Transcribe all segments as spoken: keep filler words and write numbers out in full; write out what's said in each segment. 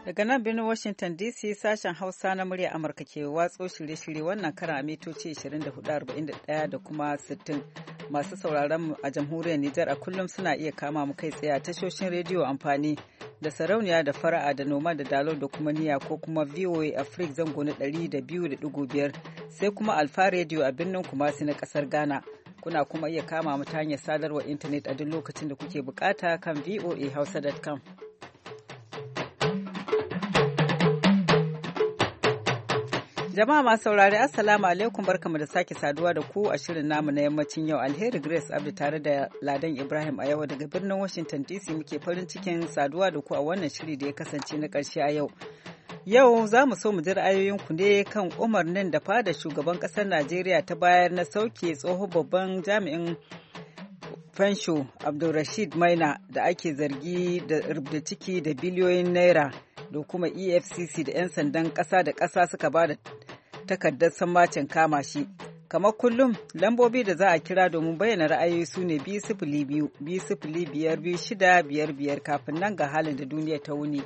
Daga nan birnin Washington D C sashen Hausa na murya Amurka ke watso shirye-shirye wannan karan a mitoci ishirin da hudu arba'in da ɗaya da kuma sittin. Masu sauraron mu a jamhuriyar Nijar a kullum suna iya kama mu kai tsaye a tashoshin rediyo amfani da sarauniya da fara'a da noma da dalo da kuma niya ko kuma V O A Africa zango na ɗari da biyu da ɗigo biyar sai kuma Alfa Radio a birnin Kumasi na ƙasar Ghana. Kuna kuma iya kama mu ta hanyar sadarwar intanet a duk lokacin da kuke bukata kan v o a hausa dot com. Jama'a masu saurari Assalamu alaikum barkamu da sake saduwa da ku a shirin namu na yammacin yau. Alheri Grace Abdu tare da Ladan Ibrahim a yau daga birnin Washington D C muke farin cikin saduwa da ku a wannan shiri da ya kasance na ƙarshe a yau. Yau za mu so mu ji ra'ayoyinku ne kan umarnin da fada shugaban ƙasar Najeriya ta bayar na sauke tsohon babban jami'in fensho Abdulrashid Maina da ake zargi da rubda ciki da biliyoyin naira da kuma E F C C da 'yan sandan ƙasa da ƙasa suka ba da takardar sammacin kama shi. Kamar kullum lambobi da za a kira domin bayyana ra'ayoyi su ne biyu sifili biyu biyu sifili biyar biyu shida biyar biyar kafin nan ga halin da duniya ta wuni.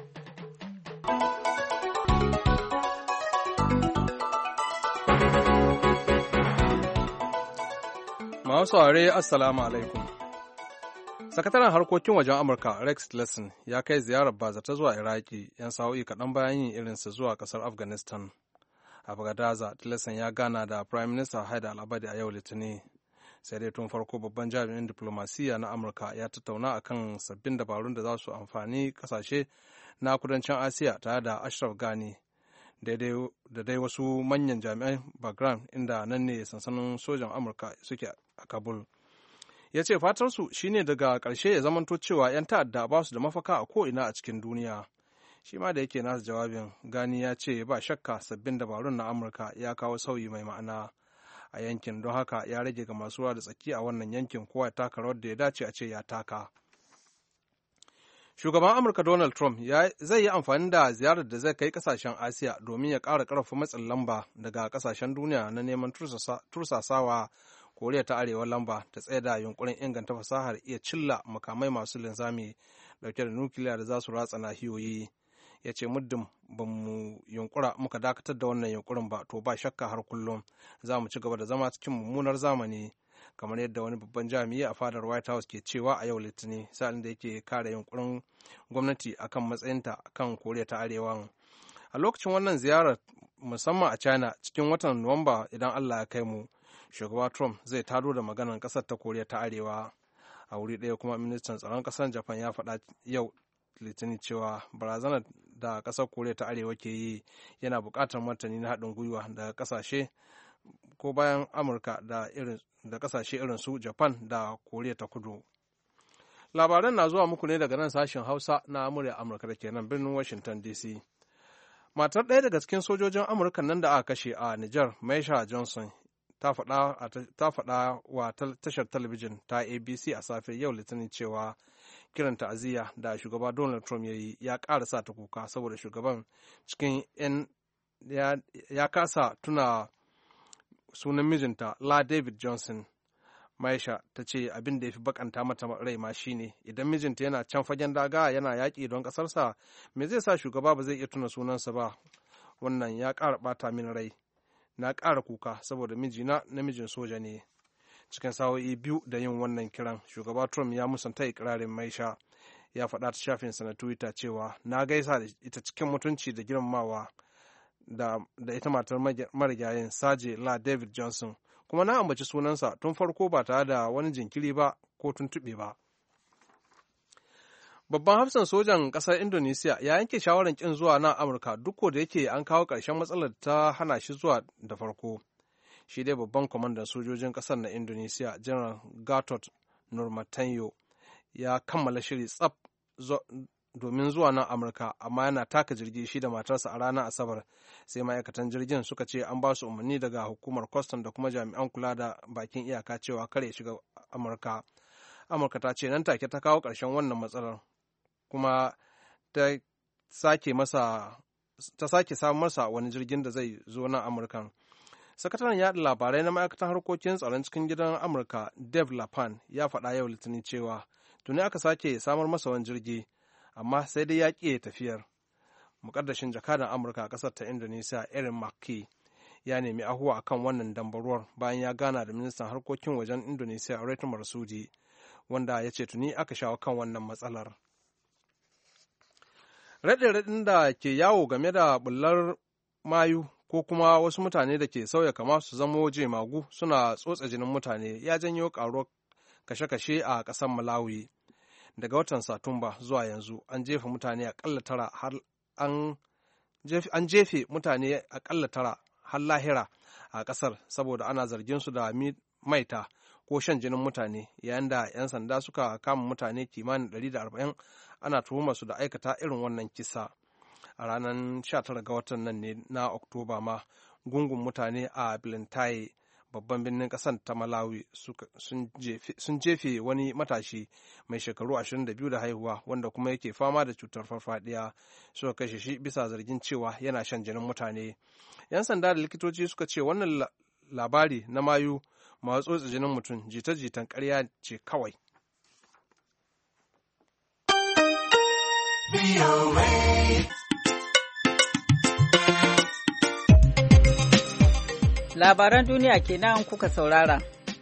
Masu saurare Assalamu alaikum. Sakataren harkokin wajen Amurka Rex Tillerson ya kai ziyarar bazata zuwa Iraki 'yan sa'o'i kaɗan bayan yin irinsa zuwa ƙasar Afghanistan. A Bagadaza, Tillerson ya gana da Prime Minister Haidar al-Abadi a yau Litinin. Sai dai tun farko babban jami'in diplomasiyya na Amurka ya tattauna akan sabbin dabarun da za su amfani ƙasashe na kudancin Asiya tare da Ashraf Ghani da dai wasu manyan jami'an Bagram inda nan ne sansanin sojan Amurka suke a Kabul. Ya ce fatarsu shine daga ƙarshe ya zamanto cewa 'yan ta'adda ba su da mafaka a ko'ina a cikin duniya. Shi ma da yake nasa jawabin, Gani ya ce ba shakka sabbin dabarun na Amurka ya kawo sauyi mai ma'ana a yankin, don haka ya rage ga masu ruwa da tsaki a wannan yankin kowa ya taka rawar da ya dace a ce ya taka. Shugaban Amurka Donald Trump zai yi amfani da ziyarar da zai kai kasashen Asiya domin ya ƙara ƙarfafa matsin lamba daga kasashen duniya na neman tursasawa Koriya ta Arewa lamba ta tsaye da yunkurin inganta fasahar iya cilla makamai masu linzami dauke da nukiliya da za su ratsa nahiyoyi. Ya ce muddin ba mu yunkura muka dakatar da wannan yunkurin ba to ba shakka har kullum za mu ci gaba da zama cikin mummunar zamani, kamar yadda wani babban jami'i a fadar White House ke cewa a yau Litinin sa'in da yake kare yunkurin gwamnati akan matsayinta kan Koriya ta Arewa. A lokacin wannan ziyarar musamman a China cikin watan Nuwamba idan Allah ya kai mu, shugaba Trump zai tado da maganar kasar ta Koriya ta Arewa. A wuri ɗaya kuma ministan tsaron kasar Japan ya faɗa yau Litinin cewa barazanar da kasar Koriya ta Arewa ke yi yana buƙatar martani na haɗin gwiwa daga ƙasashe ko bayan Amurka da irin da ƙasashe irin su Japan da Koriya ta Kudu. Labaran na zuwa muku ne daga nan sashen Hausa na murya Amurka da ke nan birnin Washington D C. Matar ɗaya daga cikin sojojin Amurka nan da aka kashe a Nijar, Maisha Johnson, ta faɗa wa tashar talabijin ta A B C a safe yau Litinin cewa kiran ta'aziyya da shugaba Donald Trump ya yi ya ƙara sa ta kuka saboda shugaban cikin 'yan ya kasa tuna sunan mijinta La David Johnson. Maisha ta ce abin da ya fi bakanta mata rai ma shine idan mijinta yana can fagen daga yana yaƙi don ƙasarsa, me zai sa shugaba ba zai iya tuna sunansa ba? Wannan ya ƙara ɓata min rai. Na ƙara kuka saboda mijina namijin soja ne. Cikin sa'o'i biyu da yin wannan kiran, shugaba Trump ya musanta ikirarin Maisha. Ya faɗa ta shafinsa na Twitter cewa na gaisa da ita cikin mutunci da girmamawa da, da ita matar marigayin Saje La David Johnson, kuma na ambaci sunansa tun farko ba tare da wani jinkiri ba ko tuntuɓe ba. Babban hafsan sojan ƙasar Indonesia ya yanke shawarar ƙin zuwa nan Amurka duk da yake an kawo ƙarshen matsalar ta hana shi zuwa da farko. Shi dai babban kwamandan sojojin ƙasar na Indonesia, General Gatot Nurmantayyo, ya kammala shiri tsaf domin zuwa nan Amurka, amma yana taka jirgi shi da matarsa a ranar Asabar, sai ma'aikatan jirgin suka ce an ba su umarni daga hukumar kwastam da kuma jami'an kula da bakin iyaka cewa kare shiga Amurka. Amurka ta ce nan take ta kawo ƙarshen wannan matsalar, kuma ta sake masa ta sake samun masa wani jirgin da zai zo nan Amurkan. Sakataren yaɗa labarai na ma'aikatan harkokin tsaron cikin gidan Amurka, Dave Lapan, ya faɗa yau Litinin cewa tuni aka sake samar masa wani jirgi, amma sai dai ya ƙi tafiyar. mukaddashin jakadan amurka a ƙasar ta indonesia erin mckay ya nemi ahuwa akan wannan dambaruwar bayan ya gana da ministan harkokin wajen indonesia retno marsudi wanda ya ce tuni aka shawo kan wannan matsalar. Raɗe-raɗin da ke yawo game da bullar mayu ko kuma wasu mutane da ke sauya kama su zamo jemagu suna tsotsa jinin mutane ya janyo ƙaruwar kashe-kashe a ƙasar Malawi. Daga watan Satumba zuwa yanzu an jefa mutane aƙalla tara har an jefe mutane aƙalla tara har lahira a ƙasar saboda ana zargin su da maita ko shan jinin mutane, yayin da 'yan sanda suka kama mutane kimanin ɗari da arba'in ana tuhumar su da aikata irin wannan kisa. A ranar sha tara ga watan nan ne na Oktoba ma gungun mutane a Blantyre babban birnin ƙasar ta Malawi sun jefe wani matashi mai shekaru ashirin da biyu da haihuwa wanda kuma yake fama da cutar farfadiya, suka kashe shi bisa zargin cewa yana shan jinin mutane. 'Yan sanda da likitoci suka ce wannan labari na mayu masu tsotsi jinin mutum jita-jitan ƙarya ce kawai. Labaran duniya kenan kuka saurara.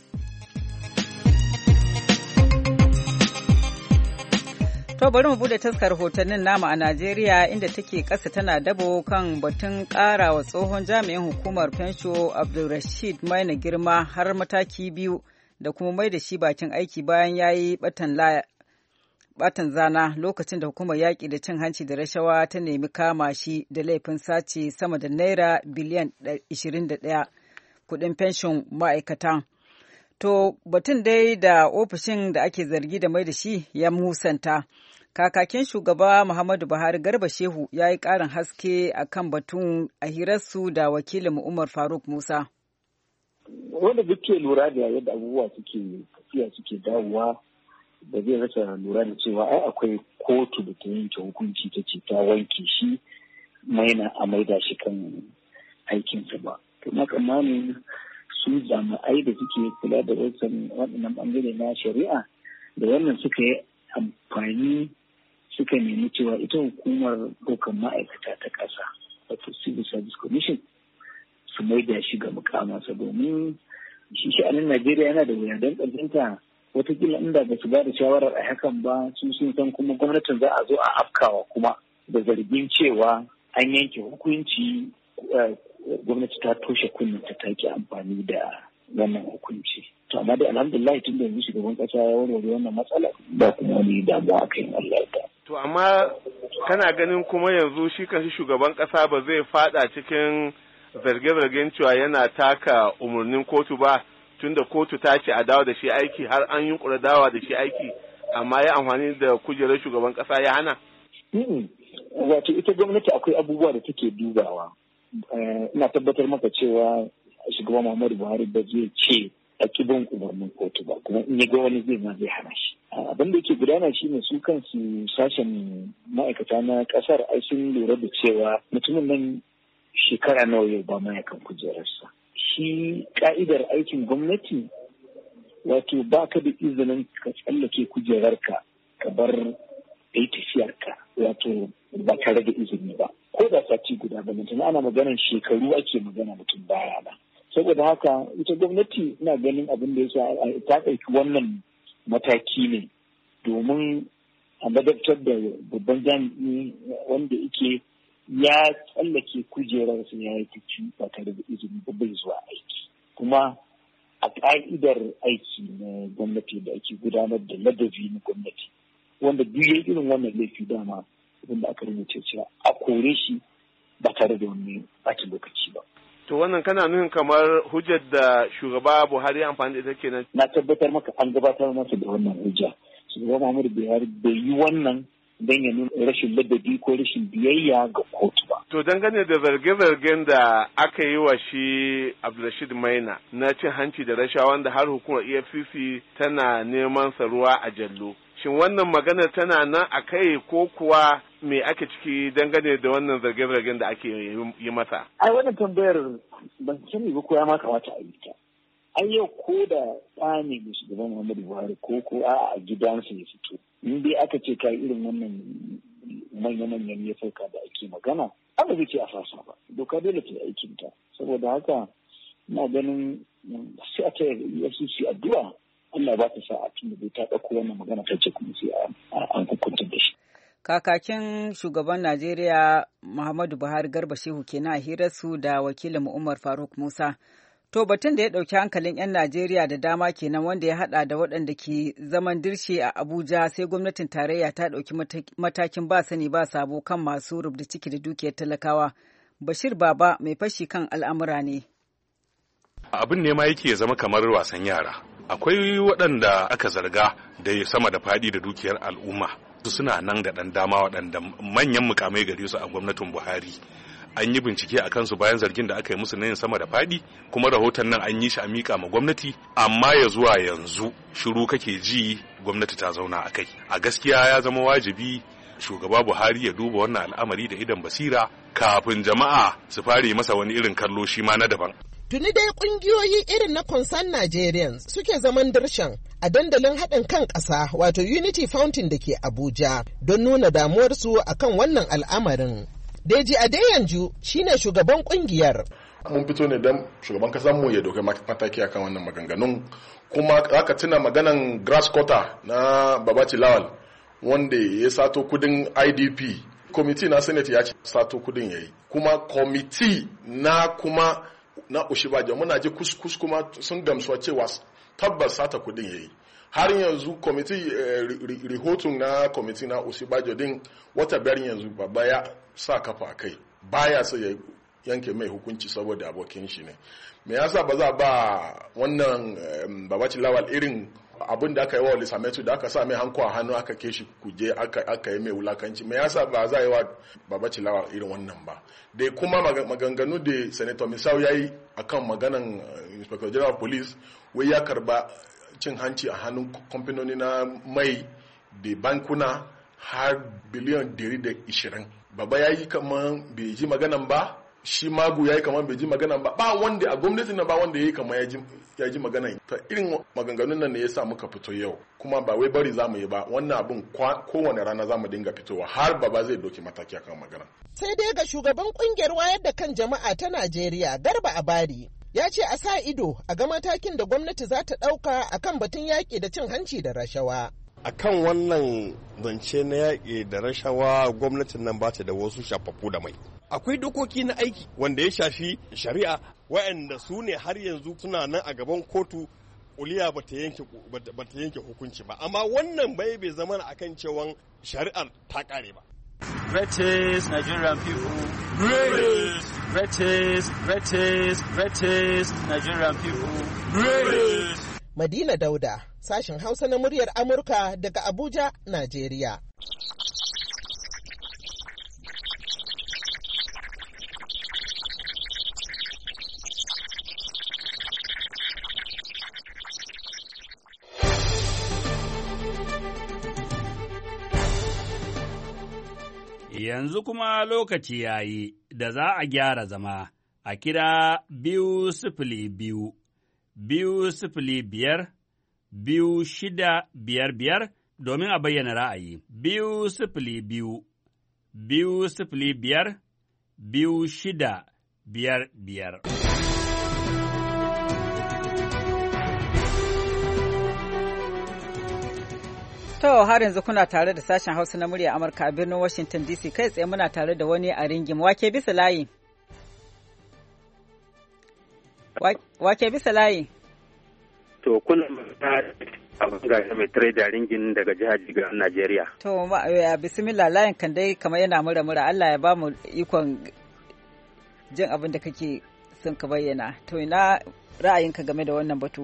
To bari mu bude taskar hotonnin namu a Najeriya inda take ƙasa tana dabo kan batun ƙara wa tsohon jami'in hukumar fensho Abdulrashid Maina girma har mataki biyu da kuma mai da shi bakin aiki bayan ya yi batan zana lokacin da hukumar yaƙi da cin hanci da rashawa ta nemi kama shi da laifin sace sama da naira biliyan ishirin da ɗaya kuɗin fenshon ma'aikatan. To batun dai da ofishin da ake zargi da mai da shi ya musanta. Kakakin shugaba Muhammadu Buhari Garba Shehu ya yi ƙarin haske a kan batun a hirarsu da wakilin Umar Faruk Musa. Wanda duk ke lura da yadda abubuwa suke tafiya suke dawowa da zai rasa lura da cewa ai akwai kotu da ta yanke hukunci ta ce ta wanke shi maina a maida shi kan aikinsa ba. Kuma kamanin su jami'ai da suke kula da waɗannan ɓangare na shari'a da wannan suka yi amfani suka nemi cewa ita hukumar ɗaukar ma'aikata ta ƙasa wato civil service commission su maida shi ga mukamansa domin shi sha'anin Najeriya yana da wuya don ƙarfinta watakila inda ba su ba da shawarar a hakan ba su sun san kuma gwamnatin za a zo a afkawa kuma da zargin cewa an yanke hukunci gwamnati ta toshe kunnen ta take amfani da wannan hukunci. To amma dai alhamdulillah tun da yanzu shugaban kasa ya warware wannan matsala ba kuma wani damuwa kan Allah ta. To amma kana ganin kuma yanzu shi kanshi shugaban kasa ba zai fada cikin zarge-zargen cewa yana taka umarnin kotu ba tunda kotu ta ce a dawo da shi aiki har an yi kura dawa da shi aiki amma ya amfani da kujerar shugaban kasa ya hana? Wato ita gwamnati akwai abubuwa da take dubawa. Ina tabbatar maka cewa shugaban Muhammadu Buhari ba zai ce a kibin umarnin kotu ba kuma in ya ga wani zai ma zai hana shi. Abin da yake gudana shi ne su kansu sashen ma'aikata na kasar ai sun lura da cewa mutumin nan shekara nawa yau ba ma yakan kujerarsa. Shi ka'idar aikin gwamnati wato ba ka da izinin ka tsallake kujerarka ka bar ɗai tafiyarka wato ba tare da izini ba ko da sati guda ba mutum ana maganar shekaru ake magana mutum baya ba saboda haka ita gwamnati ina ganin abin da yasa ta ɗauki wannan mataki ne domin a madabtar da babban jami'i wanda yake ya tsallake kujerarsa ya yi tafi ba tare da izini ba bai zuwa aiki kuma a ƙa'idar aiki na gwamnati da ake gudanar da ladabi na gwamnati wanda duk ya irin wannan laifi dama abin da aka rubuce cewa a kore shi ba tare da wani ɓata lokaci ba. To wannan kana nuhin kamar hujjar da shugaba Buhari amfani da ita kenan. Na tabbatar maka an gabatar masa da wannan hujja. Shugaba Muhammadu Buhari bai yi wannan don ya nuna rashin ladabi ko rashin biyayya ga kotu ba. To dangane da zarge-zargen da aka yi wa shi Abdulrashid Maina na cin hanci da rashawa wanda har hukumar E F C C tana neman sa ruwa a jallo. Shin wannan maganar tana nan a kai ko kuwa me ake ciki dangane da wannan zarge-zargen da ake yi masa? Ai wannan tambayar ban sani ba ko ya ma kamata a yi ta. Ai yau ko da tsani da shugaban Muhammadu Buhari ko ko a gidansa ya fito. In dai aka ce kai irin wannan manya-manyan ya sauka da ake ake magana ba zai ce a fasa ba. Doka dole ta yi aikinta. Saboda haka ina ganin sai a ta E F C C addu'a Allah ba ta sa'a tun da ta ɗauko wannan magana ta ce kuma sai an hukunta da shi. Kakakin shugaban Najeriya Muhammadu Buhari Garba Shehu kenan a hirarsu da wakilin Umar Faruk Musa. To batun da ya ɗauki hankalin 'yan Najeriya da dama kenan wanda ya haɗa da waɗanda ke zaman dirshe a Abuja sai gwamnatin tarayya ta ɗauki matakin ba sani ba sabo kan masu rubda ciki da dukiyar talakawa. Bashir Baba mai fashi kan al'amura ne. Abin ne ma yake zama kamar wasan yara. Akwai waɗanda aka zarga da sama da faɗi da dukiyar al'umma. Su suna nan da ɗan dama waɗanda manyan mukamai gare su a gwamnatin Buhari. An yi bincike a kansu bayan zargin da aka yi musu na yin sama da faɗi, kuma rahoton nan an yi shi a miƙa ma gwamnati, amma ya zuwa yanzu shiru kake ji gwamnati ta zauna a kai. A gaskiya ya zama wajibi shugaba Buhari ya duba wannan al'amari da idan basira kafin jama'a su fare masa wani irin kallo shi ma na daban. Tuni dai kungiyoyi irin na Concerned Nigerians suke zaman dirshan a dandalin haɗin kan ƙasa wato Unity Fountain da ke Abuja don nuna damuwarsu akan wannan al'amarin. Deji Adeyanju shine shugaban kungiyar. Mun fito ne don shugaban kasar mu ya doka mataki akan wannan maganganun, kuma aka tuna maganan grass cutter na Babaci Lawal wanda ya sato kudin I D P. Committee na Senate ya ce sato kudin yayi, kuma committee na kuma na Oshibaja muna ji kuskus kuma sun gamsuwa cewa tabbas sata kudin yayi. Har yanzu committee rahoton na committee na Oshibaja din wata biyar yanzu babba ya sa kafa a kai, baya so ya yanke mai hukunci saboda abokin shi ne. Me yasa ba za ba wannan Babaci Lawal irin abin da aka yi wa Lisametu da aka sa mai hanko a hannu aka ke shi kuje aka yi mai wulakanci? Me yasa ba za a yi wa Babaci Lawal irin wannan ba? Da kuma maganganu da Senator Misau ya yi akan maganan Inspector General Police wai ya karba cin hanci a hannun kamfanoni na mai da bankuna har biliyan dari da ishirin. Baba ya yi kamar bai ji maganan ba, shi Magu ya yi kamar bai ji maganan ba, ba wanda a gwamnati na ba wanda ya yi kamar ya ji maganan. Ta irin maganganun nan ne ya sa muka fito yau, kuma ba wai bari za mu yi ba, wannan abin kowane rana za mu dinga fitowa har baba zai doki mataki akan magana. Sai dai ga shugaban kungiyar wayar da kan jama'a ta Najeriya Garba Abari ya ce a sa ido a ga matakin da gwamnati za ta ɗauka akan batun yaƙi da cin hanci da rashawa. Akan wannan zance na yaƙi da rashawa gwamnatin nan ba ta da wasu shafafu da mai. Akwai dokoki na aiki wanda ya shafi shari'a waɗanda su ne har yanzu suna nan a gaban kotu, kuliya ba ta yanke hukunci ba. Amma wannan bai bai zama akan cewa shari'ar ta ƙare ba. Greatest Nigerian people. Greatest. Greatest, greatest, greatest Nigerian people. Greatest. Madina Dauda, sashen Hausa na muryar Amurka daga Abuja, Najeriya. Yanzu kuma lokaci ya yi da za a gyara zama a kira biyu sifili biyu, biyu sifili biyar, biyu shida biyar biyar domin a bayyana ra'ayi. Biyu sifili biyu, biyu sifili biyar, biyu shida biyar biyar. To har yanzu kuna tare da sashen Hausa na murya Amurka a birnin Washington D C, kai tsaye muna tare da wani a ringin. Wake bisa layi? Wake bisa layi? To kuna abin ga mai tare da ringin daga jihar Jigawa, Najeriya. To ya bismillah, layin kan dai kamar yana mura mura. Allah ya ba mu ikon jin abin da kake son ka bayyana. To ina ra'ayinka game da wannan batu?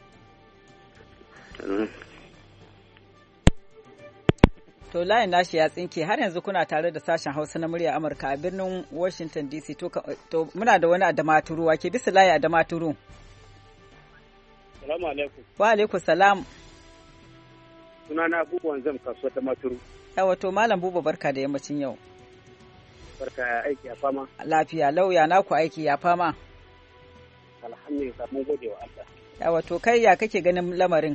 To layin nashi ya tsinke. Har yanzu kuna tare da sashen Hausa na murya Amurka a birnin Washington D C. To, to muna da wani a Damaturu. Wake bisa layi a Damaturu? Salamu alaikum. Wa alaikum salam. Sunana Abubuwan Zam kasuwar Damaturu. Yawa to Malam Buba, barka da yammacin yau. Barka ya aiki ya fama. Lafiya lauya naku aiki ya fama. Alhamdulillah, mun gode wa Allah. Yawa to kai ya kake ganin lamarin?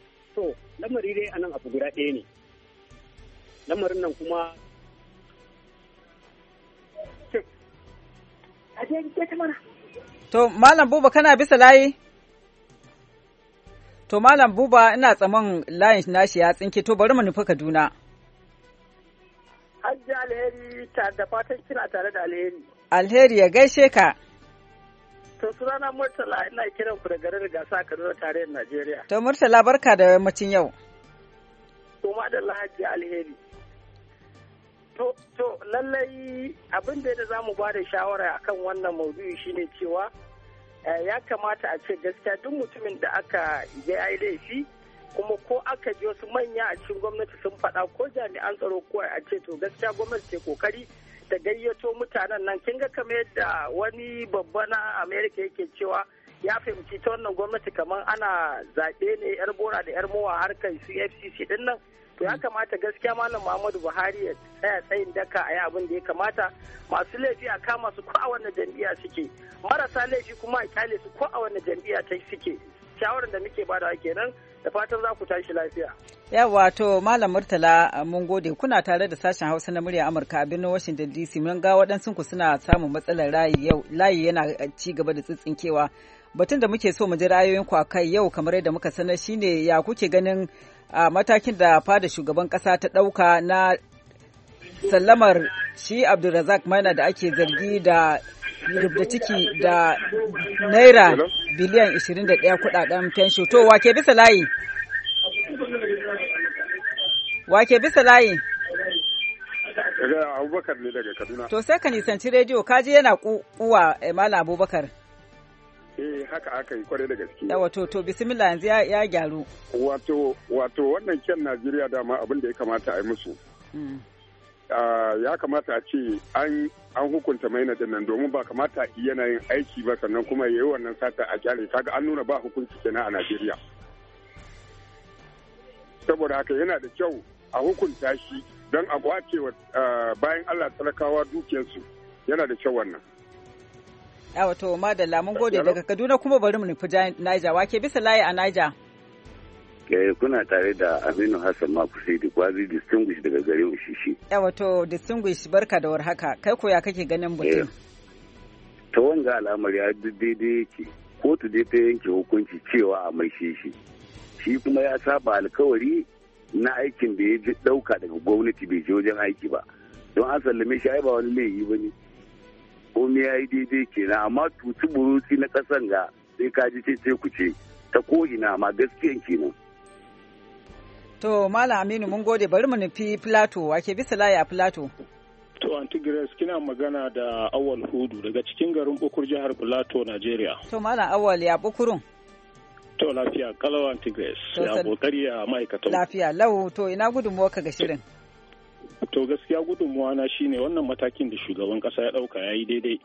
To lamari dai anan abu guda ɗaya ne. Lamarin nan kuma a je ke ta mana. To Malam Buba kana bisa layi? To Malam Buba ina tsaman layin nashi ya tsinke to bari mu nufi Kaduna. Hajji Alheri ta da fatan kina tare da Alheri. Alheri ya gaishe ka. To sunana Murtala ina kiran ku da garin Gasa Kaduna tarayyar Najeriya. To Murtala barka da yammacin yau. To madalla Hajji Alheri. To to lallai abin da za mu ba da shawara akan wannan maudu'i shine cewa ya kamata a ce gaskiya duk mutumin da aka ya yi laifi kuma ko aka ji wasu manya a cikin gwamnati sun faɗa ko jami'an tsaro ko a ce to gaskiya gwamnati ke kokari da gayyato mutanen nan kin ga kamar yadda wani babba na America yake cewa ya fahimci ta wannan gwamnati kamar ana zaɓe ne yar bora da yar mowa harkar C F C C din nan to ya kamata gaskiya malam Muhammadu Buhari ya tsaya tsayin daka a yi abin da ya kamata masu laifi a kama su ko a wannan jam'iyya suke marasa laifi kuma a kyale su ko a wannan jam'iyya ta suke shawarar da muke badawa kenan da fatan za ku tashi lafiya. Yawa to Malam Murtala mun gode kuna tare da sashen Hausa na murya Amurka a birnin Washington D C mun ga waɗansu ku suna samun matsalar layi yau layi yana ci gaba da tsitsinkewa batun da muke so mu ji ra'ayoyin ku akai yau kamar yadda muka sanar shine ya kuke ganin a matakin da fada shugaban kasa ta ɗauka na sallamar shi Abdulrazak Maina da ake zargi da rubda ciki da naira biliyan ishirin da ɗaya kudaden fensho. To wake bisa layi? Wake bisa layi? Abubakar ne daga Kaduna. To sai ka nisanci rediyo kaji yana kuwa Malam Abubakar. Eh haka aka yi kwarai da gaske. Yawa to to bismillah yanzu ya gyaru. Wato wato wannan kyan Najeriya dama abin da ya kamata a yi musu. Ya kamata a ce an an hukunta Maina din nan domin ba kamata yana yin aiki ba sannan kuma yayi wannan sata a kyale kaga an nuna ba hukunci kenan a Najeriya. Saboda haka yana da kyau a hukunta shi don a kwace wa bayan Allah talakawa dukiyarsu yana da kyau wannan. Yawa to madalla mun gode daga Kaduna kuma bari mu nufi Niger wake bisa layi a Niger. Eh kuna tare da Aminu Hassan Makusidi Kwazi distinguish daga garin Ushishi. Yawa to distinguish barka da warhaka kai ko ya kake ganin mutum? Ta wanga al'amari ya daidai yake kotu dai ta yanke hukunci cewa a maishe shi. Shi kuma ya saba alkawari na aikin da ya dauka daga gwamnati bai je wajen aiki ba. Don an sallame shi ai ba wani laifi ba ne. Komai ya yi daidai kenan amma tutu burusi na kasan ga sai ka ji ce ku ce ta ko ina ma gaskiyan kenan. To Malam Aminu mun gode bari mu nufi Plateau wake bisa layi a Plateau. To Aunty Grace kina magana da Awal Hudu daga cikin garin Bukur jihar Plateau Nigeria. To Malam Awal ya Bukurun. To lafiya kalau Aunty Grace ya kokari a ma'aikatan. Lafiya lau to ina gudunmuwa ka ga shirin. To gaskiya gudunmuwa na shine wannan matakin da shugaban kasa ya dauka yayi daidai.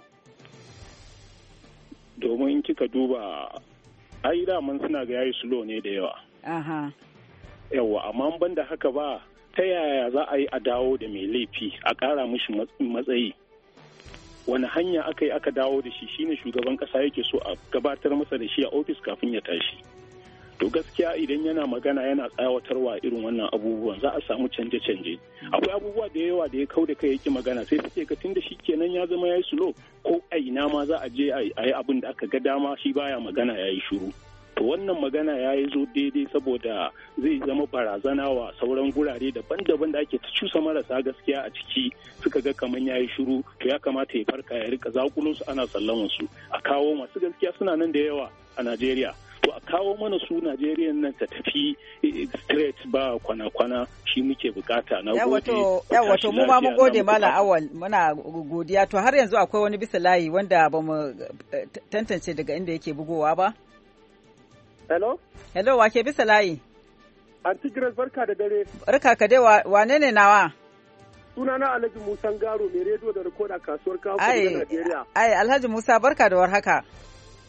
Domin in kika duba ai da mun suna ga yayi slow ne da yawa. Aha. Yawa amma ban da haka ba ta yaya za a yi a dawo da mai laifi a ƙara mishi matsayi wani hanya aka yi aka dawo da shi shine shugaban ƙasa yake so a gabatar masa da shi a ofis kafin ya tashi to gaskiya idan yana magana yana tsawatarwa irin wannan abubuwan za a samu canje-canje akwai abubuwa da yawa da ya kau da kai yake magana sai suke ga tunda shi kenan ya zama ya yi sulo ko a ina ma za a je a yi abin da aka ga dama shi baya magana ya yi shuru to wannan magana ya yi zo daidai saboda zai zama barazana wa sauran gurare daban-daban da ake ta cusa marasa gaskiya a ciki suka ga kamar ya yi shiru to ya kamata ya farka ya rika zakulo su ana sallaman su a kawo masu gaskiya suna nan da yawa a Najeriya to a kawo mana su Najeriya nan ta tafi straight ba kwana-kwana shi muke bukata na gode yawa to mu ma mun gode Malam Awal muna godiya to har yanzu akwai wani bisa layi wanda ba mu tantance daga inda yake bugowa ba. Hello? Hello, wake bisa layi? Aunty Grace barka da dare. Barka ka dai wane ne nawa? Sunana Alhaji Musa Garo mai rediyo da rikoda kasuwar kawo da Najeriya. Ai, Alhaji Musa barka da warhaka.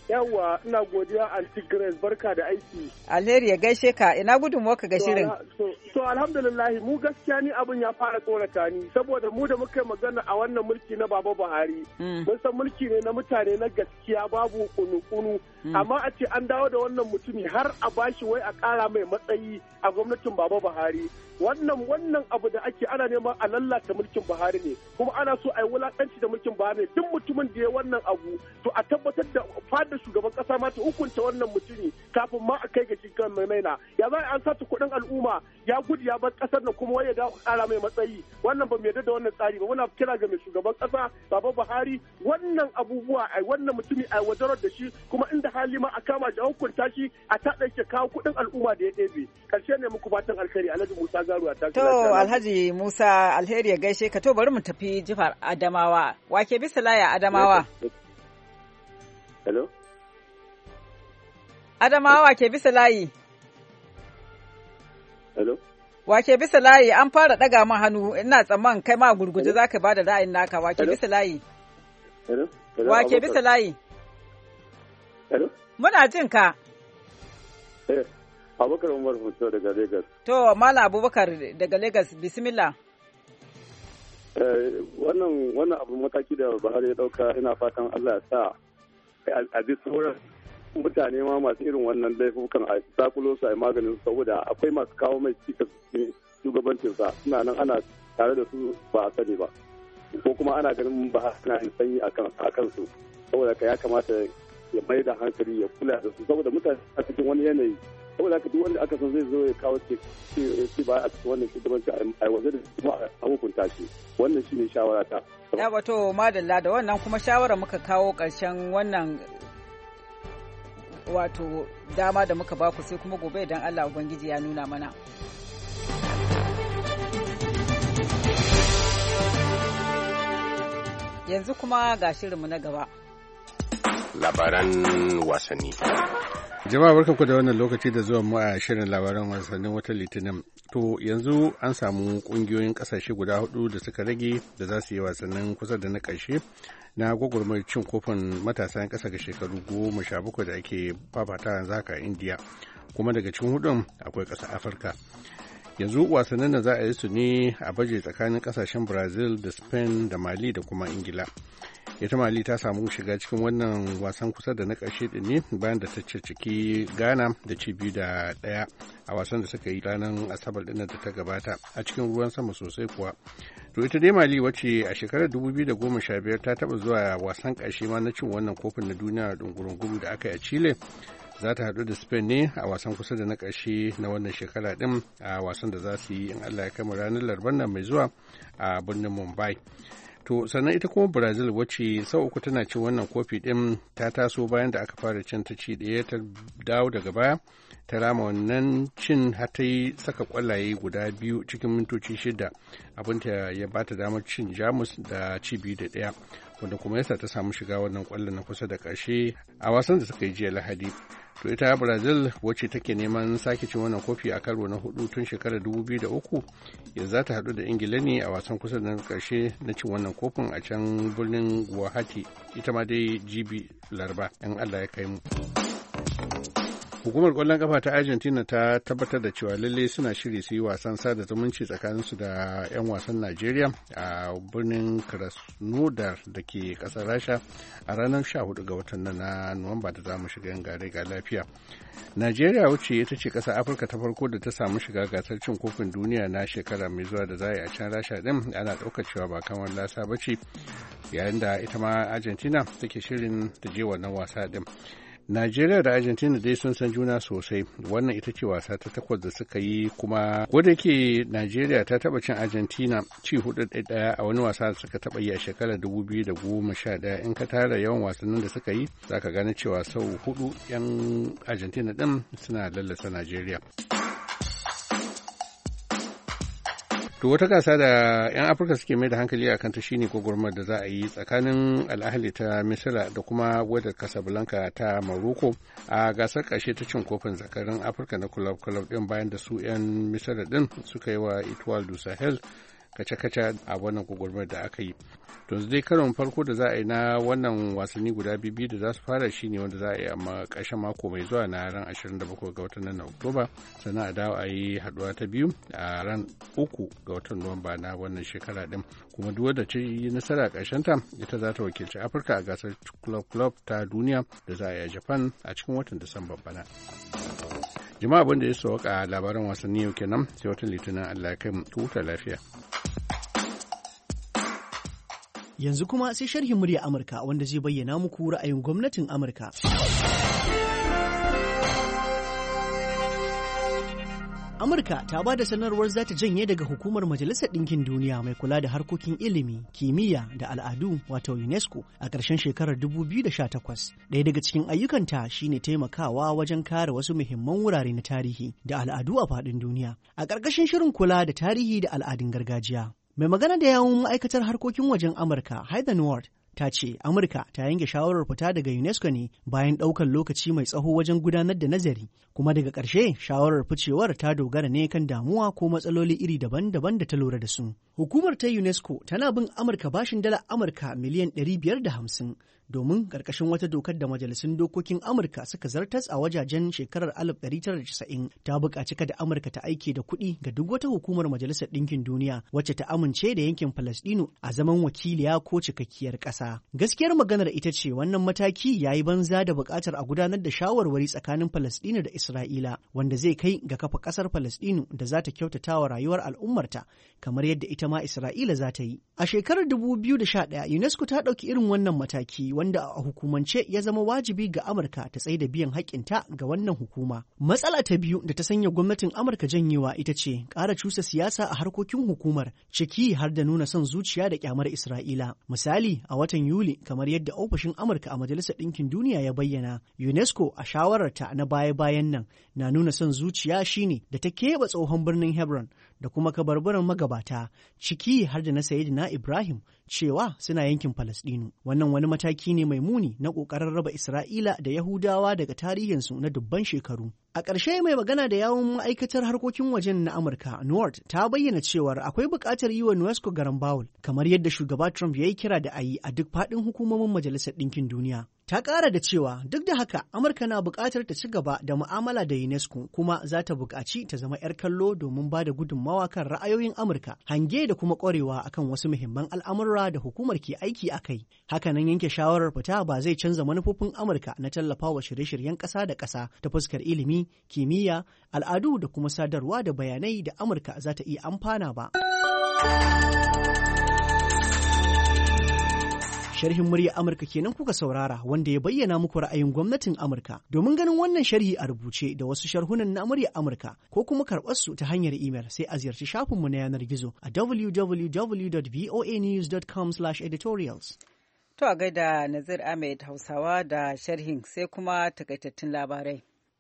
Yawwa, ina godiya Aunty Grace, barka da aiki. Alheri ya gaishe ka, ina gudunmuwa ka ga shirin. To alhamdulillah mu gaskiya ni abin ya fara tsorata ni saboda mu da muka yi magana a wannan mulki na Baba Buhari. Mun san mulki ne na mutane na gaskiya babu kunu-kunu. Amma a ce an dawo da wannan mutumi har a bashi wai a ƙara mai matsayi a gwamnatin Baba Buhari. Wannan wannan abu da ake ana neman a lallata mulkin Buhari ne kuma ana so a yi wulakanci da mulkin Buhari ne duk mutumin da ya wannan abu to a tabbatar da fadar shugaban kasa ma ta hukunta wannan mutumi kafin ma a kai ga cikin mai maina ya za an sata kuɗin al'umma ya gudu ya bar kasar nan kuma wai ya dawo ƙara mai matsayi wannan ba mu yarda da wannan tsari ba muna kira ga mai shugaban kasa Baba Buhari wannan abubuwa ai wannan mutumi ai wajarar da shi kuma inda hali ma a kama shi a hukunta shi a taɗa shi kawo kuɗin al'umma da ya ɗebe karshe ne muku fatan alkhairi Alhaji Musa Garuwa ta to Alhaji Musa alheri ya gaishe ka to bari mu tafi jihar Adamawa wake bisa laya Adamawa Hello Adamawa ke bisa layi Hello wake bisa layi an fara daga min hannu ina tsamman kai ma gurguje zaka bada ra'ayin naka wake bisa layi Hello wake bisa layi Hello muna jin ka Eh Abubakar Umar Hoto daga Lagos. To, Malam Abubakar daga Lagos, bismillah. Eh, wannan wannan abu mataki da Buhari ya dauka ina fatan Allah ya sa a bi sauran mutane ma masu irin wannan laifukan a sakulo su a maganin saboda akwai masu kawo mai cikas shugabancinsa suna nan ana tare da su ba a sani ba. Ko kuma ana ganin ba na sanyi a kansu saboda ka ya kamata ya mai da hankali ya kula da su saboda mutane a cikin wani yanayi saboda haka duk wanda aka san zai zo ya kawo ce ba a cikin wannan shugabanci a waje da kuma a hukunta shi wannan shi ne shawara ta. Ya wato madalla da wannan kuma shawara muka kawo ƙarshen wannan wato dama da muka baku sai kuma gobe idan Allah Ubangiji ya nuna mana. Yanzu kuma ga shirinmu na gaba. Labaran wasanni. Jama'a barkanku da wannan lokaci da zuwa mu a shirin labaran wasannin wata litinin. To yanzu an samu kungiyoyin kasashe guda hudu da suka rage da za su yi wasannin kusa da na ƙarshe na gwagwarmar cin kofin matasan ƙasa ga shekaru goma sha bakwai da ake fafata yanzu haka a Indiya. Kuma daga cikin hudun akwai ƙasar Afirka. Yanzu wasannin da za a yi su ne a baje tsakanin ƙasashen Brazil da Spain da Mali da kuma Ingila. Ita Mali ta samu shiga cikin wannan wasan kusa da na ƙarshe ɗin ne bayan da ta ciki Ghana da ci biyu da ɗaya a wasan da suka yi ranar Asabar ɗin da ta gabata a cikin ruwan sama sosai kuwa. To ita dai Mali wacce a shekarar dubu biyu da goma sha biyar ta taɓa zuwa wasan ƙarshe ma na cin wannan kofin na duniya ɗungurungun da aka yi a Chile za ta haɗu da Spain ne a wasan kusa da na ƙarshe na wannan shekara ɗin a wasan da za su yi in Allah ya kama ranar Laraban nan mai zuwa a birnin Mumbai. To sannan ita kuma Brazil wacce sau uku tana cin wannan kofi ɗin ta taso bayan da aka fara cin ta ci ɗaya ta dawo daga baya ta rama wannan cin har ta yi saka kwallaye guda biyu cikin mintoci shida abinta ya ba ta damar cin Jamus da ci biyu da ɗaya wanda kuma yasa ta samu shiga wannan kwallon na kusa da ƙarshe a wasan da suka yi jiya Lahadi. To ita Brazil wacce take neman sake cin wannan kofi a karo na hudu tun shekarar dubu biyu da uku yanzu za ta haɗu da Ingila ne a wasan kusa da ƙarshe na cin wannan kofin a can birnin Guwahati ita ma dai jibi Laraba in Allah ya kai mu. Hukumar ƙwallon ƙafa ta Argentina ta tabbatar da cewa lalle suna shiri su yi wasan sada zumunci tsakaninsu da 'yan wasan Najeriya a birnin Krasnodar da ke ƙasar Rasha a ranar sha hudu ga watan nan na Nuwamba da za mu shiga yin gare ga lafiya. Najeriya wacce ita ce ƙasar Afirka ta farko da ta samu shiga gasar cin kofin duniya na shekara mai zuwa da za a yi a can Rasha ɗin ana ɗaukar cewa ba kamar lasa ba ce yayin da ita ma Argentina take shirin ta je wannan wasa ɗin. Najeriya da Argentina dai sun san juna sosai wannan ita ce wasa ta takwas da suka yi kuma ko da ke Najeriya ta taba cin Argentina ci hudu da ɗaya a wani wasa da suka taba yi a shekarar dubu biyu da goma sha ɗaya in ka tara yawan wasannin da suka yi zaka gane cewa sau hudu 'yan Argentina din suna lallasa Najeriya. To wata gasa da 'yan Afirka suke mai da hankali a kanta shine gwagwarmar da za a yi tsakanin Al-Ahli ta Misira da kuma wadda Casablanca ta Morocco a gasar ƙarshe ta cin kofin zakarin Afirka na club club din bayan da su 'yan Misira din suka yi wa Etoile du Sahel kace-kace a wannan gwagwarmar da aka yi. To dai karon farko da za a yi na wannan wasanni guda biyu da za su fara shi ne wanda za a yi amma ƙarshen mako mai zuwa na ran ashirin da bakwai ga watan nan na Oktoba, sannan a dawo a yi haɗuwa ta biyu a ran uku ga watan Nuwamba na wannan shekara din. Kuma duk wadda ta yi nasara ƙarshen ta ita za ta wakilci Afirka a gasar club club ta duniya da za a yi a Japan a cikin watan Disamba bana. Jama'a abin da ya sauka labaran wasanni yau kenan sai watan Litinin Allah ya kai mu huta lafiya. Yanzu kuma sai sharhin murya Amurka wanda zai bayyana muku ra'ayin gwamnatin Amurka. Amurka ta ba da sanarwar za ta janye daga hukumar Majalisar Ɗinkin Duniya mai kula da harkokin ilimi, kimiyya da al'adu wato UNESCO a ƙarshen shekarar dubu biyu da sha takwas. Ɗaya daga cikin ayyukanta shine taimakawa wajen kare wasu muhimman wurare na tarihi da al'adu a faɗin duniya a ƙarƙashin shirin kula da tarihi da al'adun gargajiya. Mai magana da yawun ma'aikatar harkokin wajen Amurka, Heather Nauert, ta ce Amurka ta yanke shawarar fita daga UNESCO ne bayan ɗaukar lokaci mai tsaho wajen gudanar da nazari, kuma daga ƙarshe shawarar ficewar ta dogara ne kan damuwa ko matsaloli iri daban-daban da ta lura da su. Hukumar ta UNESCO tana bin Amurka bashin dala Amurka miliyan ɗari biyar da hamsin domin ƙarƙashin wata dokar da majalisun dokokin Amurka suka zartas a wajajen shekarar alif ɗari tara da casa'in ta buƙaci kada Amurka ta aike da kuɗi ga duk wata hukumar Majalisar Ɗinkin Duniya wacce ta amince da yankin Falasɗinu a zaman wakiliya ko cikakkiyar ƙasa. Gaskiyar maganar ita ce wannan mataki ya yi banza da buƙatar a gudanar da shawarwari tsakanin Falasɗinu da Isra'ila wanda zai kai ga kafa ƙasar Falasɗinu da za ta kyautata wa rayuwar al'ummarta kamar yadda ita ma Isra'ila za ta yi. A shekarar dubu biyu da sha ɗaya UNESCO ta ɗauki irin wannan mataki wanda a hukumance ya zama wajibi ga Amurka ta tsaye da biyan haƙƙinta ga wannan hukuma. Matsala ta biyu da ta sanya gwamnatin Amurka janyewa ita ce ƙara cusa siyasa a harkokin hukumar, ciki har da nuna son zuciya da ƙyamar Isra'ila. Misali, a watan Yuli, kamar yadda ofishin Amurka a Majalisar Ɗinkin Duniya ya bayyana, UNESCO a shawararta na baya-bayan nan na nuna son zuciya shine da ta keɓe tsohon birnin Hebron da kuma kabarbaran magabata, ciki har da na Sayyidina Ibrahim, cewa suna yankin Falasɗinu. Wannan wani mataki ne mai muni na ƙoƙarin raba Isra'ila da Yahudawa daga tarihinsu na dubban shekaru. A ƙarshe mai magana da yawun ma'aikatar harkokin wajen na Amurka, Nauert, ta bayyana cewar akwai buƙatar yi wa UNESCO garan bawul, kamar yadda shugaba Trump ya yi kira da a yi a duk faɗin hukumomin Majalisar Ɗinkin Duniya. Ta ƙara da cewa duk da haka Amurka na buƙatar ta ci gaba da mu'amala da UNESCO kuma za ta buƙaci ta zama 'yar kallo domin ba da gudunmawa kan ra'ayoyin Amurka, hange da kuma ƙwarewa akan wasu muhimman al'amura da hukumar ke aiki a kai. Hakanan yanke shawarar fita ba zai canza manufofin Amurka na tallafawa shirye-shiryen ƙasa da ƙasa ta fuskar ilimi, kimiyya, al'adu da kuma sadarwa da bayanai da Amurka za ta iya amfana ba. Sharhin murya Amurka kenan kuka saurara wanda ya bayyana muku ra'ayin gwamnatin Amurka. Domin ganin wannan sharhi a rubuce da wasu sharhunan na murya Amurka ko kuma karɓar su ta hanyar imel sai a ziyarci shafinmu na yanar gizo a w w w dot voa news dot com slash editorials. To a gaida Nazir Ahmed Hausawa da sharhin sai kuma takaitattun labarai.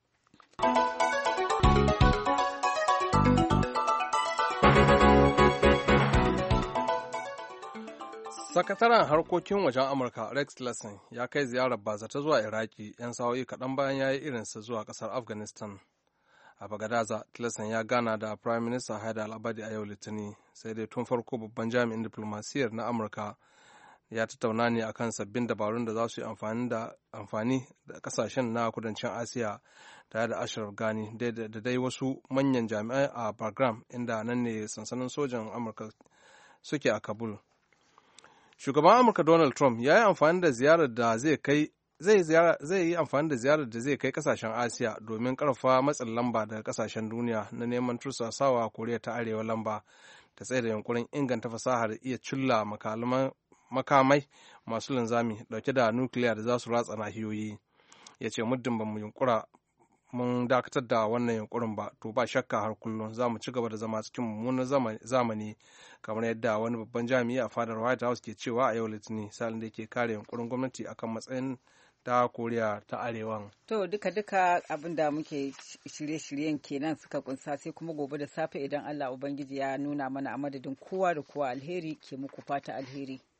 Sakataren harkokin wajen Amurka Rex Tillerson ya kai ziyarar bazata zuwa Iraki 'yan sa'o'i kaɗan bayan ya yi irinsa zuwa ƙasar Afghanistan. A Bagadaza, Tillerson ya gana da Prime Minister Haidar al-Abadi a yau Litinin, sai dai tun farko babban jami'in diplomasiyyar na Amurka ya tattauna ne akan sabbin dabarun da za su yi amfani da kasashen na kudancin Asiya tare da Ashraf Ghani da dai wasu manyan jami'ai a Bagram, inda nan ne sansanin sojan Amurka suke a Kabul. Shugaban Amurka Donald Trump ya yi amfani da ziyarar da zai kai zai yi amfani da ziyarar da zai kai kasashen Asiya domin karfafa matsin lamba daga kasashen duniya na neman tursasawa Koriya ta Arewa lamba ta tsaye da yunkurin inganta fasahar iya cilla makamai masu linzami dauke da nukiliya da za su ratsa nahiyoyi. Ya ce muddin ba mu yunkura mun dakatar da wannan yunkurin ba, to ba shakka har kullum za mu ci gaba da zama cikin mummunan zamani, kamar yadda wani babban jami'i a fadar White House ke cewa a yau Litinin, salin da ke kare yunkurin gwamnati akan matsayin ta Koriya ta Arewan. To duka duka abin da muke shirye-shiryen kenan suka kunsa, sai kuma gobe da safe idan Allah Ubangiji ya nuna mana, a madadin kowa da kowa, alheri ke muku fata alheri.